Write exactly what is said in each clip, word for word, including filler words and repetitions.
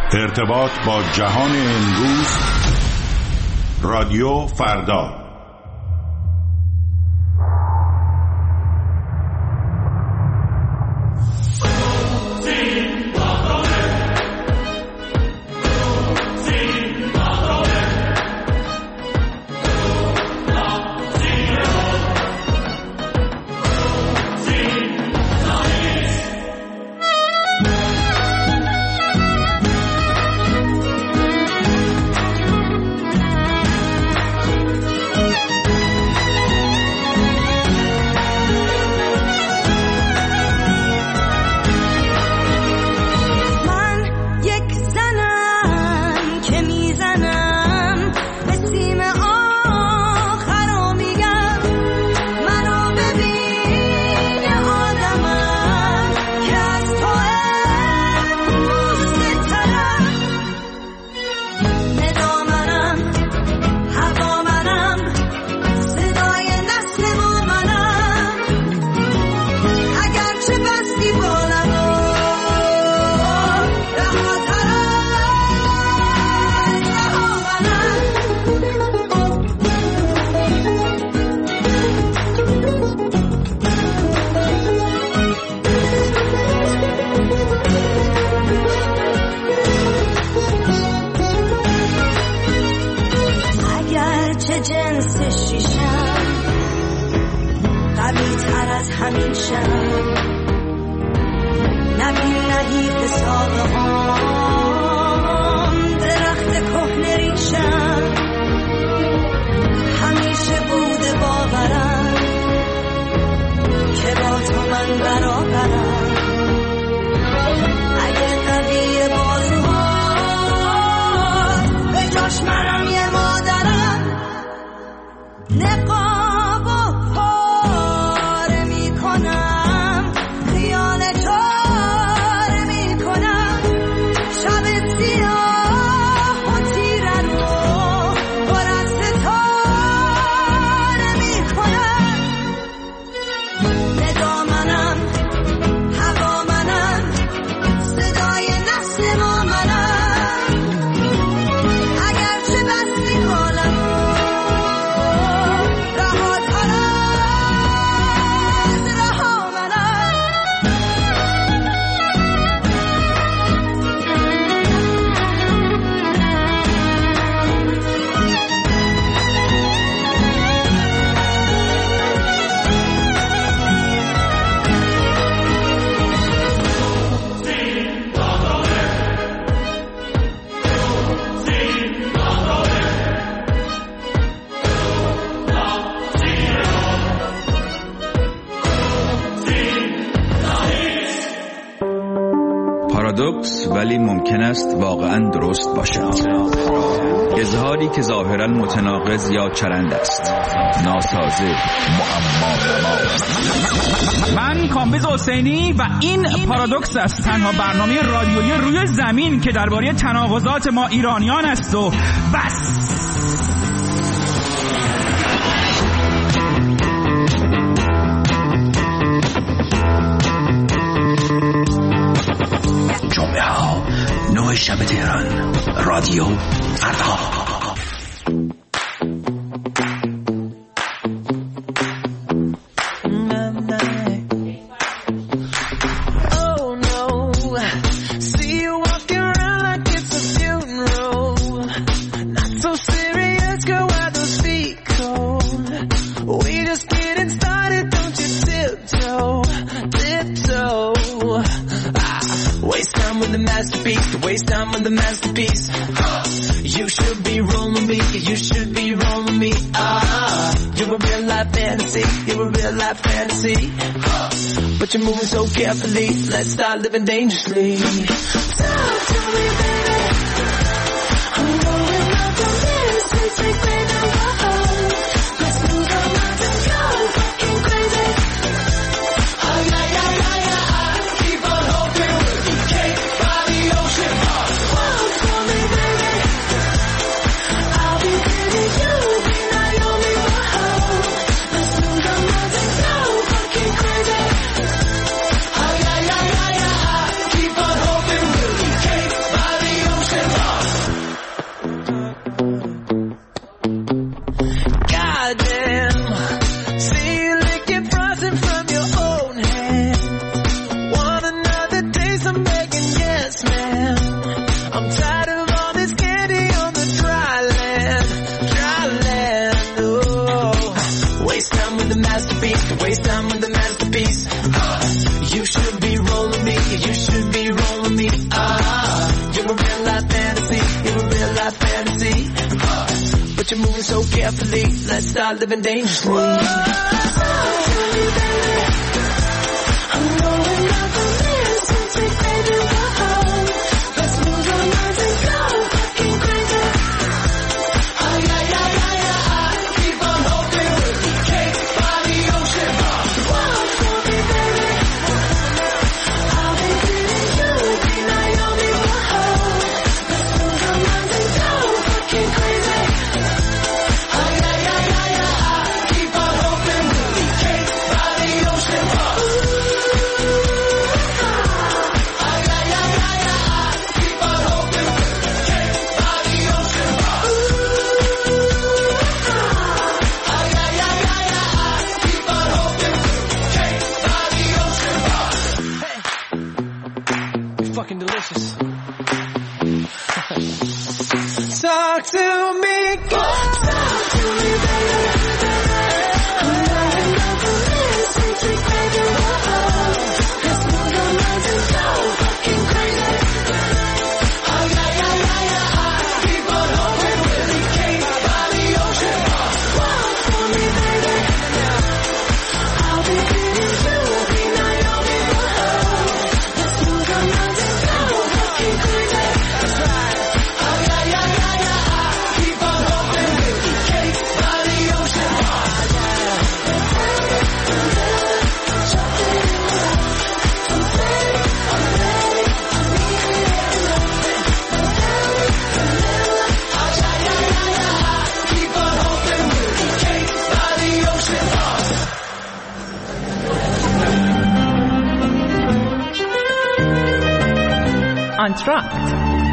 ارتباط با جهان امروز، رادیو فردا. پارادوکس ولی ممکن است واقعا درست باشد. اظهاری که ظاهرا متناقض یا چرند است، ناسازه، معما. من کامبیز حسینی و این پارادوکس است، تنها برنامه رادیویی روی زمین که درباره تناقضات ما ایرانیان است و بس. جمعه ها نه شب تهران، رادیو فردا. Waste time with the masterpiece. You should be rolling me. You should be rolling me. Ah, you're a real life fantasy. You're a real life fantasy. But you're moving so carefully. Let's start living dangerously. Talk to me, baby. I'm going up the list. It's like when I walk. Let's move on up and go fucking crazy. Oh yeah, yeah, yeah, yeah. Keep on hoping you can't. fucking yes, man. I'm tired of all this candy on the dry land, dry land. Oh, waste time with the masterpiece, waste time with the masterpiece. Uh, you should be rolling me, you should be rolling me. Ah, you're a real life fantasy, you're a real life fantasy. Uh, but you're moving so carefully, let's start living dangerously. Whoa, tell me, baby, I'm going out for this, so take baby, whoa. Let's lose our minds and go fucking crazy. Oh yeah, yeah, yeah, yeah. Keep on hoping with the cake by the ocean. Whoa, tell me, baby, I'll be getting you, be Naomi, whoa. Let's lose our minds and go fucking crazy. Oh yeah, yeah, yeah, yeah. Keep on hoping with the cake by the ocean. Oh yeah, yeah, yeah, yeah. Keep on hoping with the cake by the ocean. Oh yeah, yeah, yeah, yeah. Keep on hoping with the cake by the ocean. Hey, you're fucking delicious. Talk to me, God. Talk to me, baby. I'm lying down for this, so take baby, whoa. Let's move our minds and go fucking crazy. Oh yeah, yeah, yeah, yeah. Keep on hoping with the cake by the ocean. Whoa, for me, baby. I'll be getting you, be Naomi, whoa. Let's move our minds and go fucking crazy. That's right. Oh yeah, yeah, yeah, yeah. Keep on hoping with the cake by the ocean. Keep on hoping with the cake by the ocean. آنتراکت.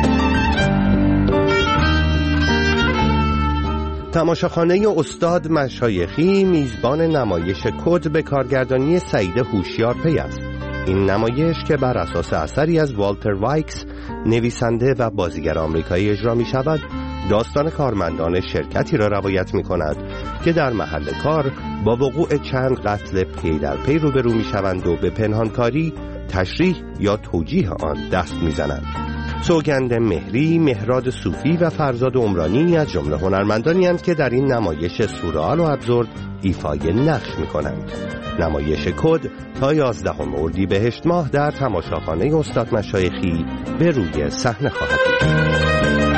تماشاخانه استاد مشایخی میزبان نمایش کد به کارگردانی سعید هوشیارپی است. این نمایش که بر اساس اثری از والتر وایکس نویسنده و بازیگر آمریکایی اجرا می شود، داستان کارمندان شرکتی را روایت می کند که در محل کار با وقوع چند قتل پی در پی روبرو می شوند و به پنهانکاری، تشریح یا توجیه آن دست می زنند. سوگند مهری، مهراد صوفی و فرزاد عمرانی از جمله هنرمندانی هستند که در این نمایش سورئال و ابسورد ایفای نقش می کنند. نمایش کد تا یازدهم اردیبهشت ماه در تماشاخانه استاد مشایخی به روی صحنه خواهد بود.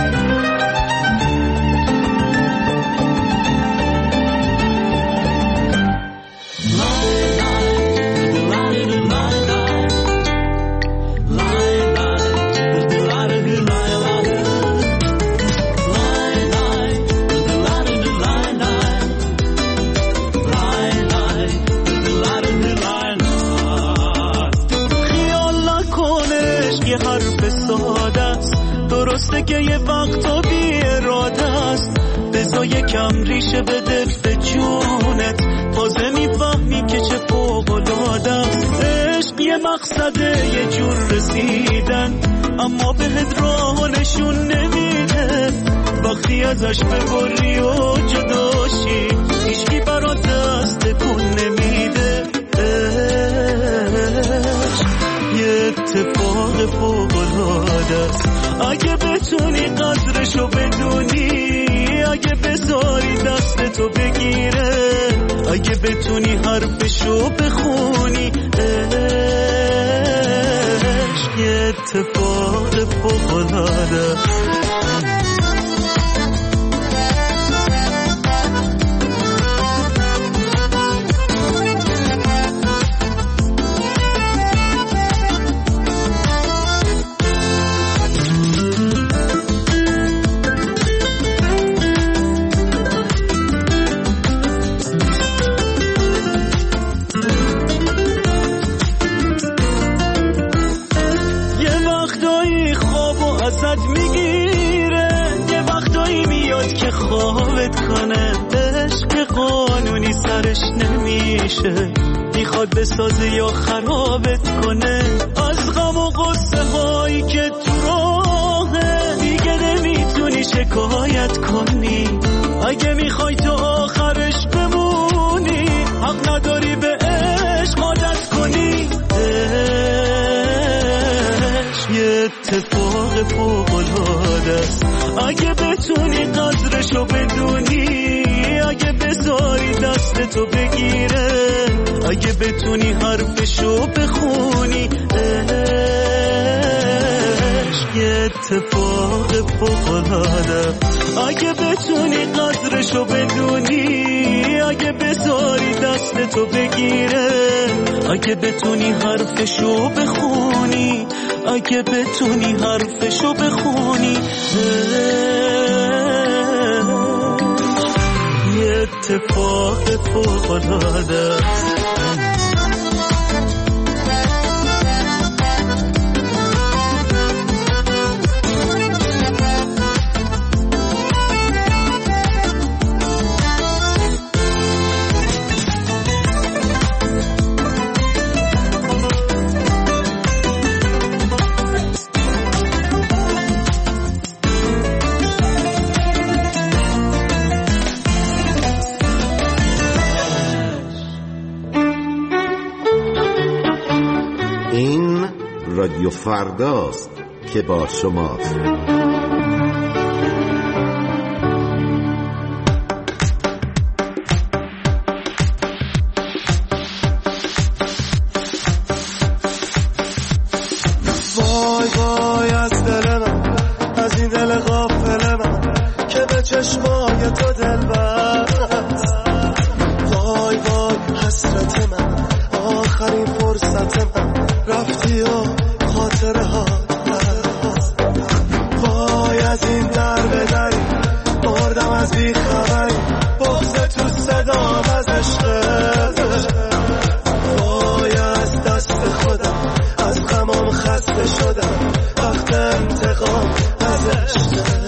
درسته که یه وقتا بی اراده است، بذار یکم ریشه بده به جونت، تازه میفهمی که چه فوق‌العاده است. عشق یه مقصده، یه جور رسیدن، اما بهت راه نشون نمیده. وقتی ازش ببری و جداشی، هیچکی برات دست تکون نمیده. عشق یه اتفاق فوق‌العاده است، اگه بتونی قدرشو بدونی، اگه بذاری دستتو بگیره، اگه بتونی حرفشو بخونی. عشق یه اتفاق فوق‌العاده. نمیشه، میخواد بسازه یا خرابت کنه. از غم و غصه لحظه هایی که تو راهه دیگه نمیتونی شکایت کنی. اگه میخوای تو آخرش بمونی حق نداری به عشق عادت کنی. عشق یه اتفاق فوق‌العاده است اگه بتونی قدرشو بدونی. اگه بذاری دستتو بگیره، اگه بتونی حرفشو بخونی. عشق یه اتفاق فوق‌العاده اگه بتونی قدرشو بدونی. اگه بذاری دستتو بگیره، اگه بتونی حرفشو بخونی. اگه بتونی حرفشو بخونی. یه اتفاق فوق‌العاده است. رادیو فرداست که با شماست. وای وای از دل من، از این دل غافل من که به چشمای تو دل بست. وای وای حسرت من، آخرین فرصت من، رفتی و خاطره ها. وای از این در به دری مردم از بی خبری، بغض تو صدام از عشقت. وای از دست خودم، از غمام خسته شدم، وقت انتقام از عشقت.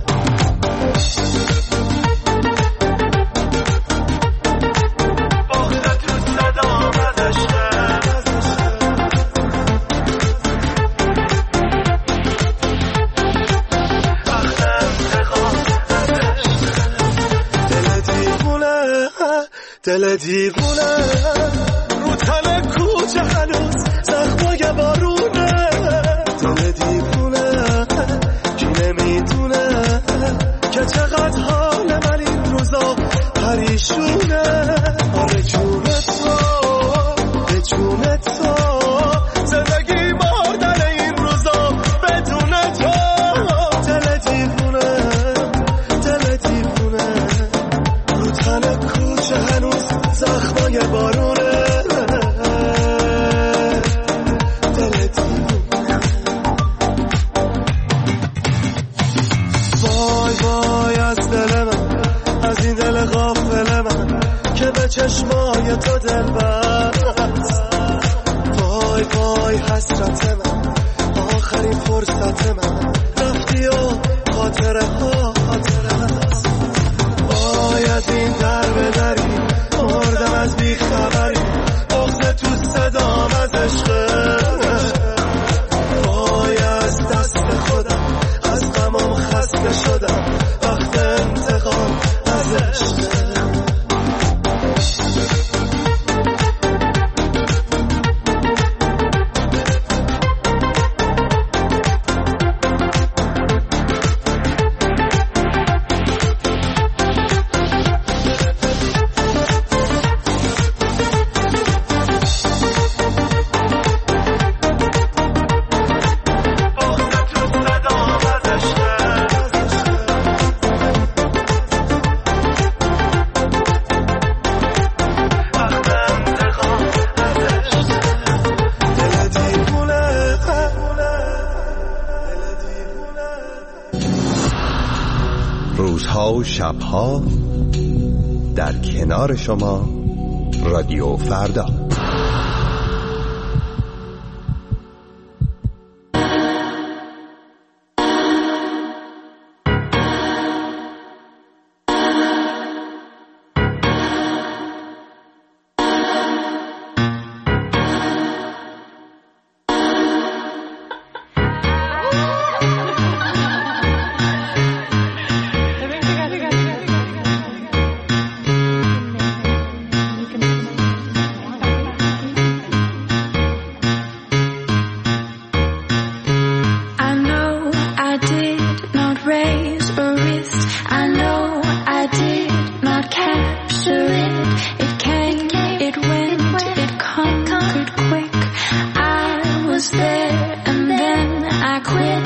دل دیوونه رو تن کوچه هنوز زخمای بارونه. دل دیوونه کی نمیدونه که چقدر حال من این روزا پریشونه. آره جون تو به جون تو زندگی مردن این روزا بدون تو. دل دیوونه دل دیوونه رو تن کوچه هنوز زخمای بارونه. دل دیوونه. وای وای از دل من، از این دل غافل من که به چشمای تو دل بست. وای وای حسرت من، آخرین فرصت من، رفتی و خاطره ها خاطره است. وای از این در به دری مردم از بی خبری، بغض تو صدام از عشقت. وای از دست خودم، از غمام خسته شدم، وقت انتقام از عشقت. روزها و شبها در کنار شما رادیو فردا.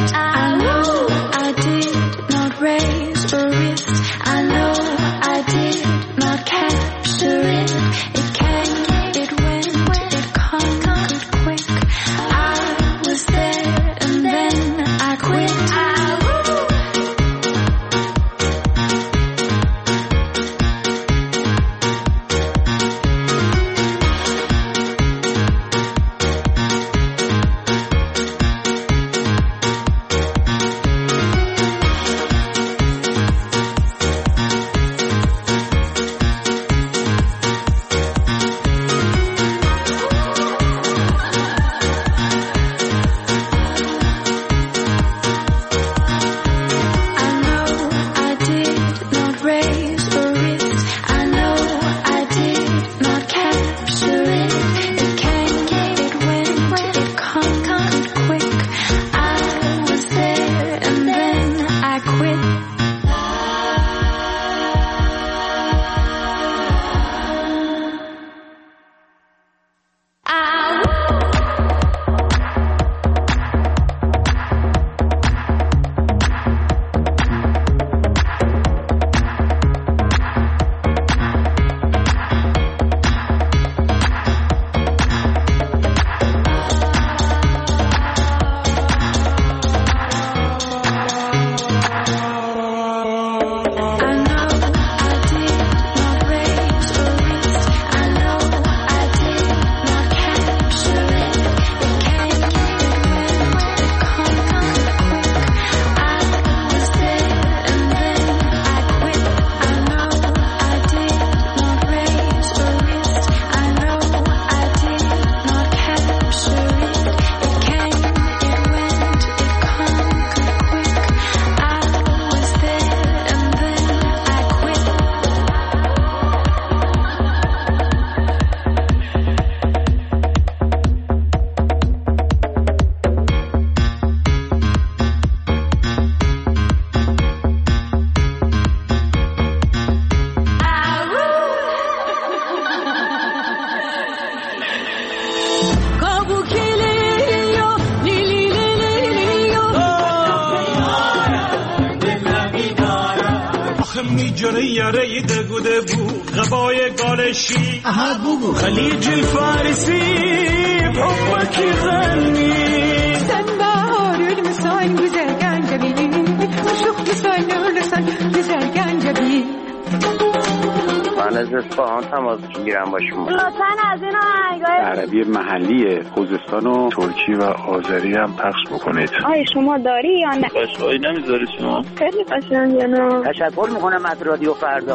جونه یاره دگو دگو غبای گالشی خلیج الفارسی بحبك غني سنبار المساين güzelgen جبين عشق مساين لسان güzelgen جبين من از اصفهان تماس میگیرم با شما. لطفاً از این آهنگای عربی محلی خوزستان و ترکی و آذری هم پخش بکنید. آیا شما داری یا نه؟ قشنگی نمیذاری شما؟ خیلی قشنگه نه. تشکر میکنم از رادیو فردا.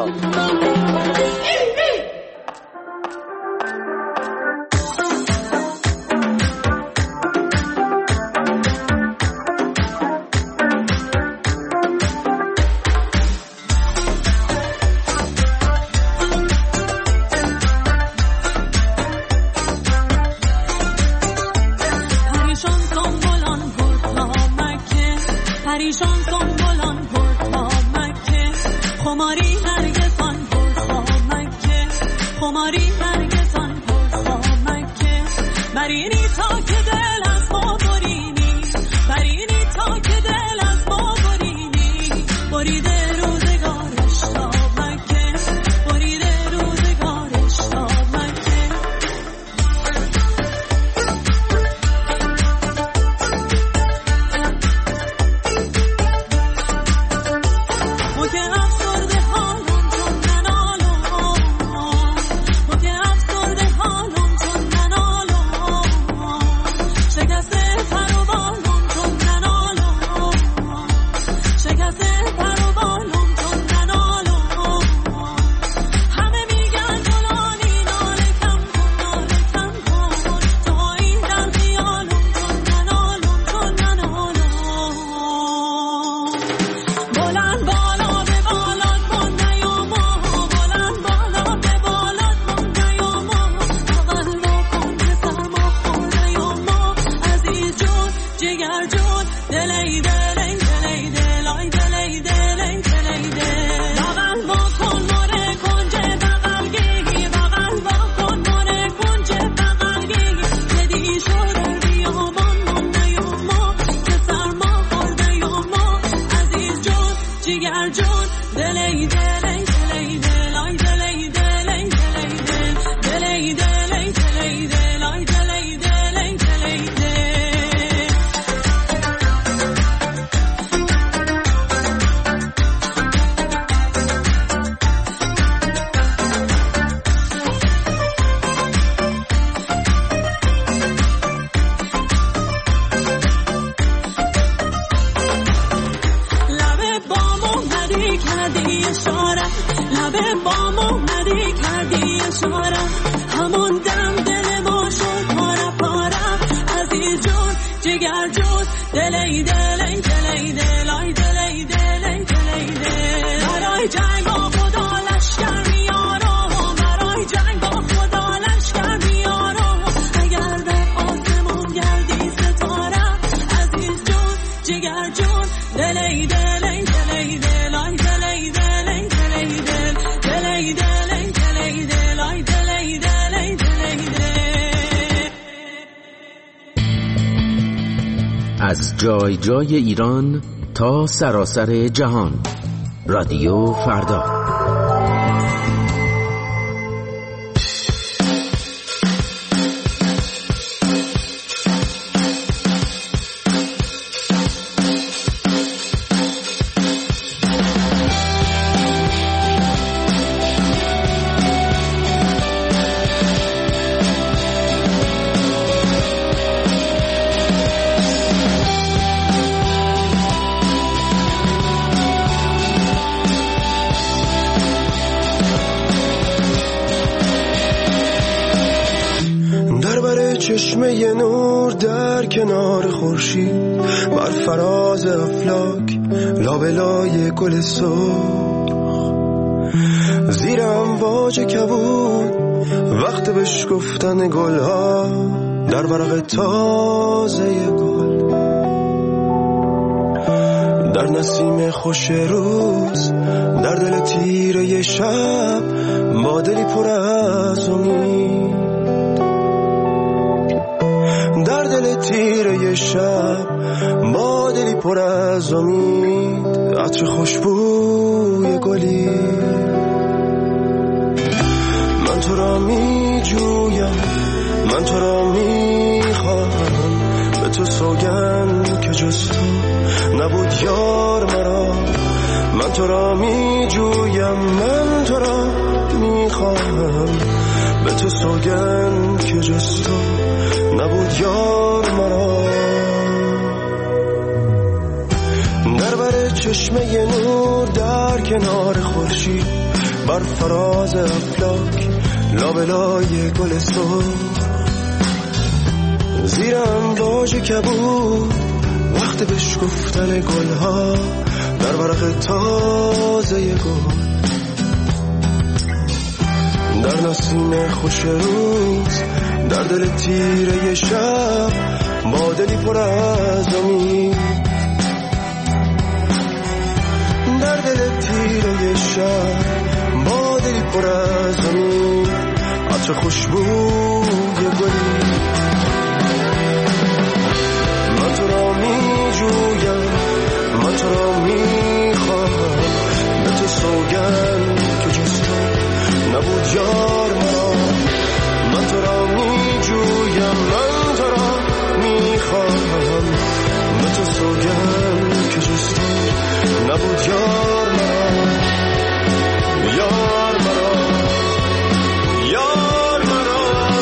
اشاره لب بام اومدی کردی اشاره همون دم دل ما شد پاره پاره عزیز جون جگر جون دلی دلی دلی دلی دلی دلی دلی دلی برای جنگ با خدا لشکر میارم برای جنگ با خدا لشکر میارم اگر در آسمون گردی ستاره عزیز جون جگر جون دلی دلی دلی دلی دلی دلی دلی دلی دلی دلی دلی دلی دلی دلی دلی از جای جای ایران تا سراسر جهان رادیو فردا. چشمه نور در کنار خورشید بر فراز افلاک لابلای گل سرخ زیر امواج کبود وقت بشکفتن گلها در ورق تازه گل در نسیم خوش روز در دل تیره شب با دلی پر از امید در دل تیره شب با دلی پر از امید عطر خوشبوی گلی من تو را می جویم من تو را می خواهم به تو سوگند که جز تو نبود یار مرا من تو را می جویم من تو را می خواهم به تو سوگند که جز تو نبود یار مرا در بر چشمه نور در کنار خورشید بر فراز افلاک لابلای گل سرخ زیر امواج کبود وقت بشکفتن گلها در ورق تازه گل در نسیم خوش روز در دل تیره شب با دلی پر از امید در دل تیره شب با دلی پر از امید عطر خوشبوی گلی من تو را می جویم من تو را می خواهم به تو سوگند که جز تو نبود یار مرا من تو را می جویم من تو را می خواهم به تو سوگند که جز تو نبود یار مرا یار مرا یار مرا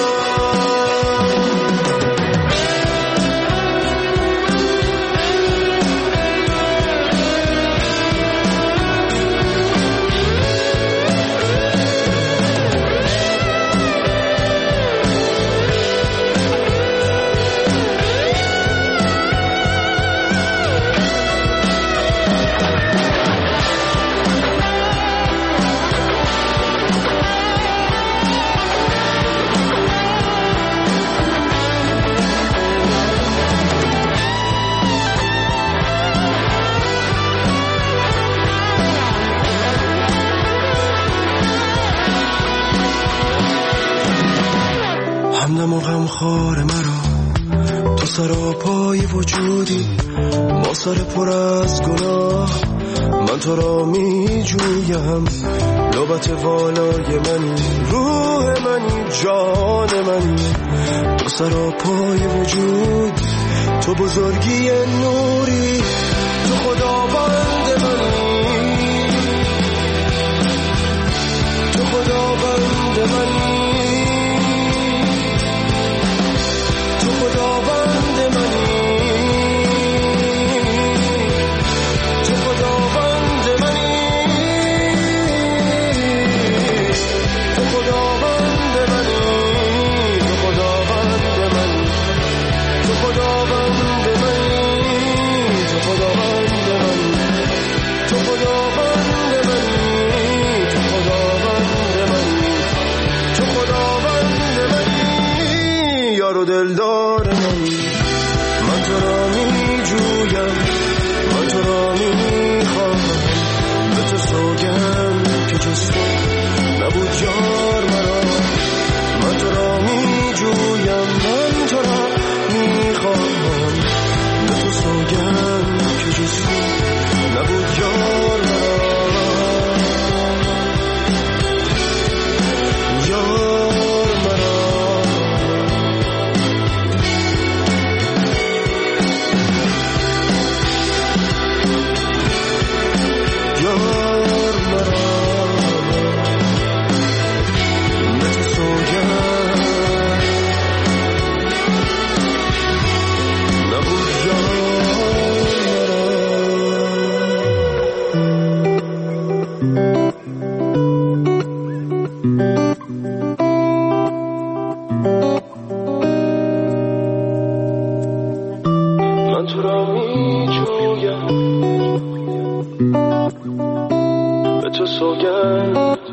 همدم و غمخوار مرا تو سراپای وجودی با سر پر از گناه من تو را می جویم لبت والای منی روح منی جان منی تو سراپای وجود تو بزرگی نوری تو خداوند منی تو خداوند منی تو خداوند منی تو خداوند منی سوگند